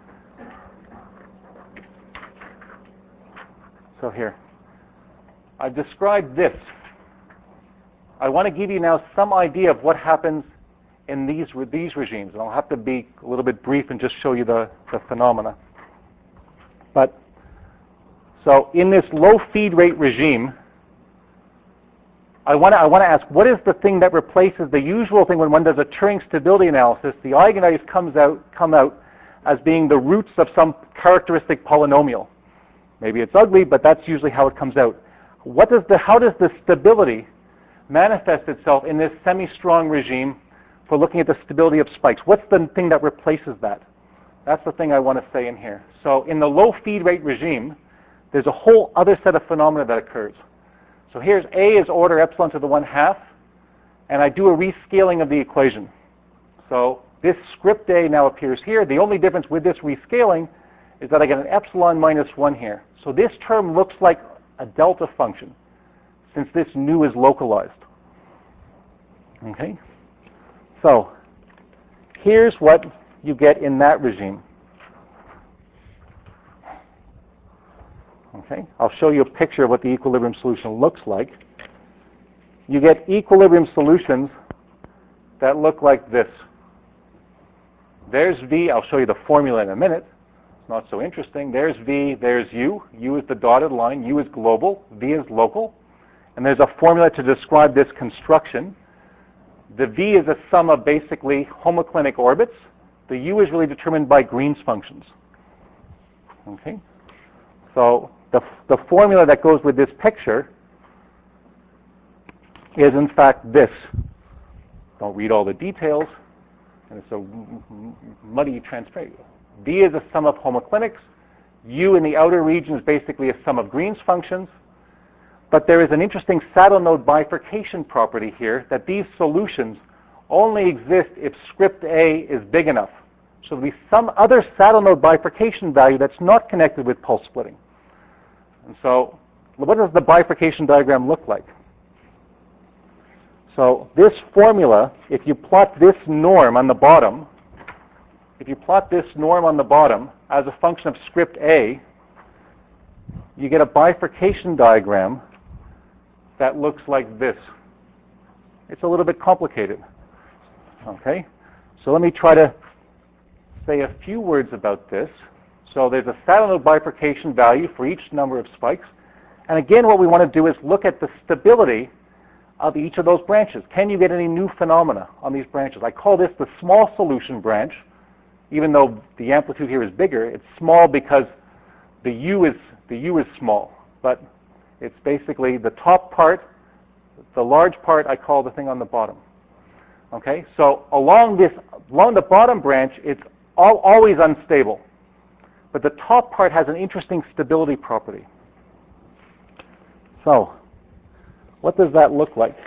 So here. I've described this. I want to give you now some idea of what happens in these these regimes, and I'll have to be a little bit brief and just show you the, the phenomena. But so in this low feed rate regime, I want to I want to ask, what is the thing that replaces the usual thing when one does a Turing stability analysis? The eigenvalues comes out come out as being the roots of some characteristic polynomial. Maybe it's ugly, but that's usually how it comes out. What does the how does the stability manifest itself in this semi-strong regime for looking at the stability of spikes? What's the thing that replaces that? That's the thing I want to say in here. So in the low feed rate regime, there's a whole other set of phenomena that occurs. So here's A is order epsilon to the one half, and I do a rescaling of the equation. So this script A now appears here. The only difference with this rescaling is that I get an epsilon minus one here. So this term looks like a delta function, since this nu is localized. Okay? So here's what you get in that regime. Okay, I'll show you a picture of what the equilibrium solution looks like. You get equilibrium solutions that look like this. There's V. I'll show you the formula in a minute. It's not so interesting. There's V, there's U. U is the dotted line. U is global. V is local. And there's a formula to describe this construction. The V is a sum of basically homoclinic orbits. The U is really determined by Green's functions. Okay? So the, the formula that goes with this picture is in fact this. Don't read all the details. And it's a muddy, transparent. V is a sum of homoclinics. U in the outer region is basically a sum of Green's functions. But there is an interesting saddle node bifurcation property here, that these solutions only exist if script A is big enough. So there'll be some other saddle node bifurcation value that's not connected with pulse splitting. And so what does the bifurcation diagram look like? So this formula, if you plot this norm on the bottom, if you plot this norm on the bottom as a function of script A, you get a bifurcation diagram that looks like this. It's a little bit complicated. Okay? So let me try to say a few words about this. So there's a saddle node bifurcation value for each number of spikes. And again, what we want to do is look at the stability of each of those branches. Can you get any new phenomena on these branches? I call this the small solution branch. Even though the amplitude here is bigger, it's small because the U is, the U is small. But it's basically the top part, the large part I call the thing on the bottom. Okay, so along this, along the bottom branch, it's all, always unstable. But the top part has an interesting stability property. So, what does that look like?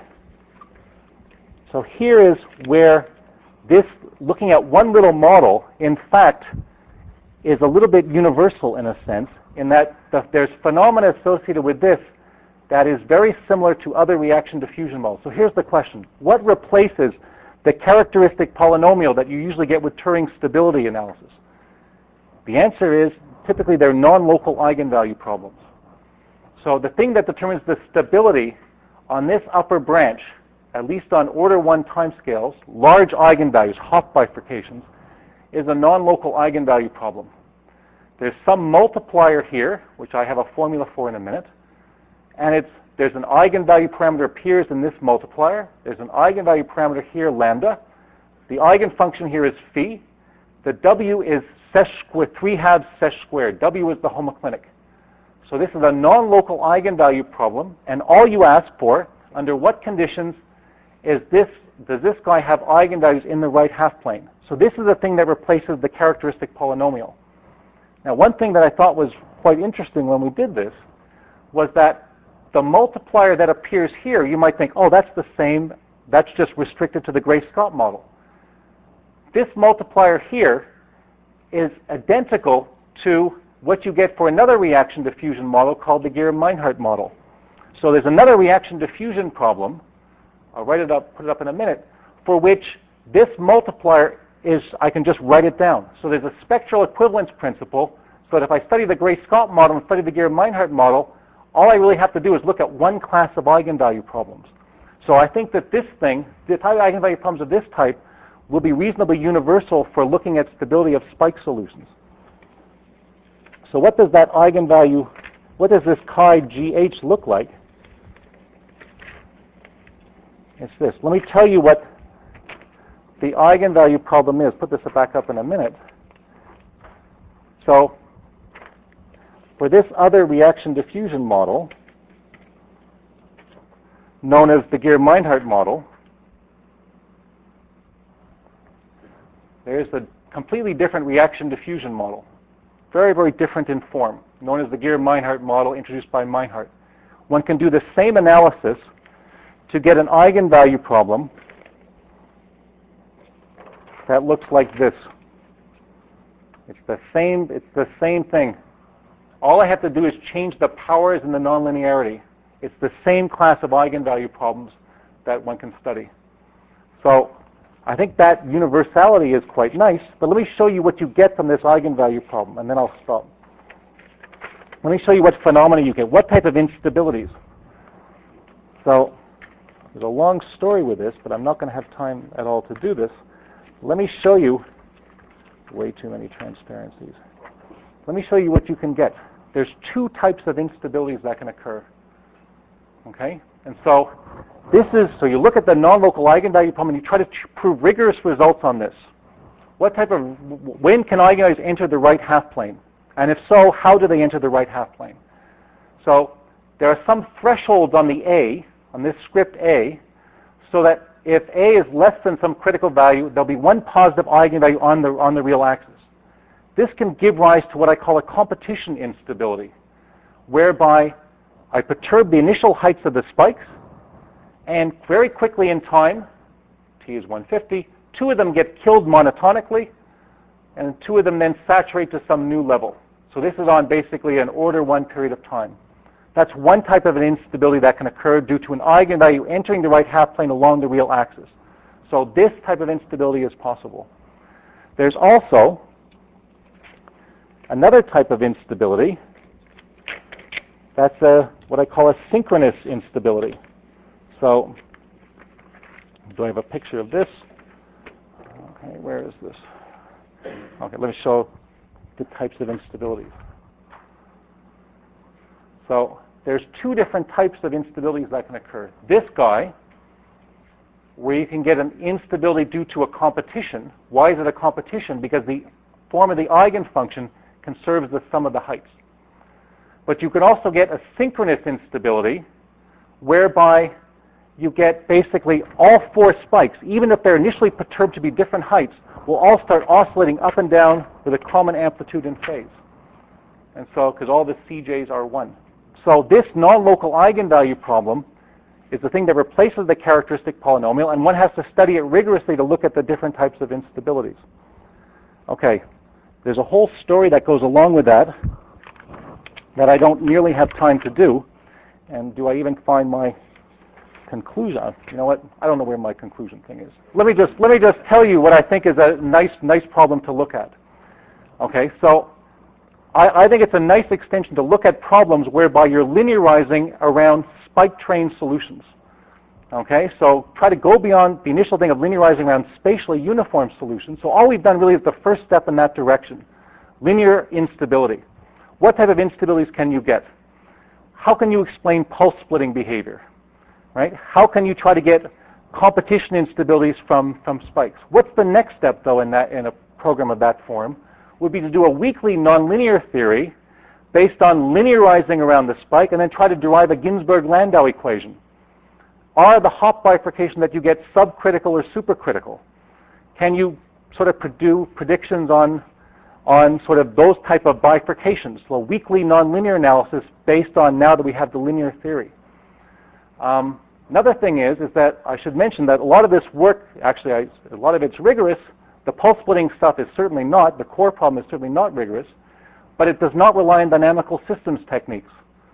So here is where this, looking at one little model, in fact, is a little bit universal in a sense, in that the, there's phenomena associated with this that is very similar to other reaction diffusion models. So here's the question. What replaces the characteristic polynomial that you usually get with Turing stability analysis? The answer is, typically they're non-local eigenvalue problems. So the thing that determines the stability on this upper branch, at least on order one timescales, large eigenvalues, Hopf bifurcations, is a non-local eigenvalue problem. There's some multiplier here, which I have a formula for in a minute, and it's, there's an eigenvalue parameter appears in this multiplier. There's an eigenvalue parameter here, lambda. The eigenfunction here is phi. The W is sesh squared, three halves sesh squared. W is the homoclinic. So this is a non-local eigenvalue problem, and all you ask for, under what conditions is this, does this guy have eigenvalues in the right half plane? So this is the thing that replaces the characteristic polynomial. Now, one thing that I thought was quite interesting when we did this was that the multiplier that appears here, you might think, oh, that's the same, that's just restricted to the Gray-Scott model. This multiplier here is identical to what you get for another reaction diffusion model called the Gear-Meinhardt model. So there's another reaction diffusion problem, I'll write it up, put it up in a minute, for which this multiplier is, I can just write it down. So there's a spectral equivalence principle, so that if I study the Gray-Scott model and study the Gear-Meinhardt model, all I really have to do is look at one class of eigenvalue problems. So I think that this thing, the type of eigenvalue problems of this type, will be reasonably universal for looking at stability of spike solutions. So what does that eigenvalue, what does this chi G H look like? It's this. Let me tell you what the eigenvalue problem is. Put this back up in a minute. So for this other reaction diffusion model, known as the Gear-Meinhardt model, there's a completely different reaction diffusion model. Very, very different in form, known as the Gear-Meinhardt model introduced by Meinhardt. One can do the same analysis to get an eigenvalue problem that looks like this. It's the same, it's the same thing. All I have to do is change the powers and the nonlinearity. It's the same class of eigenvalue problems that one can study. So I think that universality is quite nice, but let me show you what you get from this eigenvalue problem, and then I'll stop. Let me show you what phenomena you get, what type of instabilities. So there's a long story with this, but I'm not going to have time at all to do this. Let me show you, way too many transparencies. Let me show you what you can get. There's two types of instabilities that can occur. Okay? And so this is, so you look at the non-local eigenvalue problem and you try to prove rigorous results on this. What type of, when can eigenvalues enter the right half plane? And if so, how do they enter the right half plane? So there are some thresholds on the A, on this script A, so that if A is less than some critical value, there'll be one positive eigenvalue on the, on the real axis. This can give rise to what I call a competition instability, whereby I perturb the initial heights of the spikes, and very quickly in time, T is one fifty, two of them get killed monotonically, and two of them then saturate to some new level. So this is on basically an order one period of time. That's one type of an instability that can occur due to an eigenvalue entering the right half plane along the real axis. So this type of instability is possible. There's also another type of instability. That's a, what I call a synchronous instability. So do I have a picture of this? Okay, where is this? Okay, let me show. the types of instabilities. So there's two different types of instabilities that can occur. This guy, where you can get an instability due to a competition. Why is it a competition? Because the form of the eigenfunction conserves the sum of the heights. But you can also get a synchronous instability, whereby you get basically all four spikes, even if they're initially perturbed to be different heights, will all start oscillating up and down with a common amplitude and phase. And so, because all the C Js are one. So this non-local eigenvalue problem is the thing that replaces the characteristic polynomial, and one has to study it rigorously to look at the different types of instabilities. Okay, there's a whole story that goes along with that that I don't nearly have time to do. And do I even find my conclusion? You know what? I don't know where my conclusion thing is. Let me just let me just tell you what I think is a nice nice problem to look at. Okay, so I, I think it's a nice extension to look at problems whereby you're linearizing around spike train solutions. Okay, so try to go beyond the initial thing of linearizing around spatially uniform solutions. So all we've done really is the first step in that direction. Linear instability. What type of instabilities can you get? How can you explain pulse splitting behavior? Right? How can you try to get competition instabilities from, from spikes? What's the next step, though, in that in a program of that form? Would be to do a weakly nonlinear theory based on linearizing around the spike and then try to derive a Ginzburg-Landau equation. Are the Hopf bifurcation that you get subcritical or supercritical? Can you sort of do predictions on, on sort of those type of bifurcations? So a weakly nonlinear analysis based on now that we have the linear theory. Um, another thing is, is that I should mention that a lot of this work, actually I, a lot of it's rigorous. The pulse splitting stuff is certainly not. The core problem is certainly not rigorous. But it does not rely on dynamical systems techniques.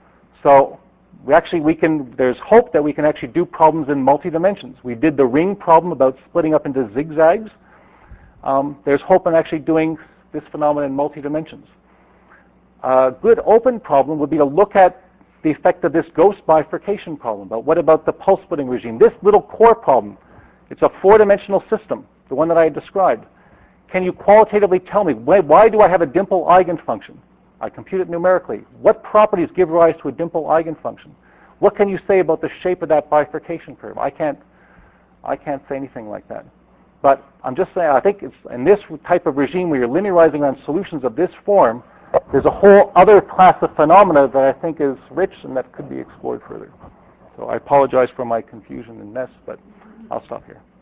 So we actually, we can, there's hope that we can actually do problems in multi-dimensions. We did the ring problem about splitting up into zigzags. Um, there's hope in actually doing this phenomenon in multi-dimensions. A good open problem would be to look at the effect of this ghost bifurcation problem. But what about the pulse splitting regime? This little core problem, it's a four-dimensional system, the one that I described. Can you qualitatively tell me, why, why do I have a dimple eigenfunction? I compute it numerically. What properties give rise to a dimple eigenfunction? What can you say about the shape of that bifurcation curve? I can't, I can't say anything like that. But I'm just saying, I think it's, in this type of regime where you're linearizing on solutions of this form, there's a whole other class of phenomena that I think is rich and that could be explored further. So I apologize for my confusion and mess, but I'll stop here.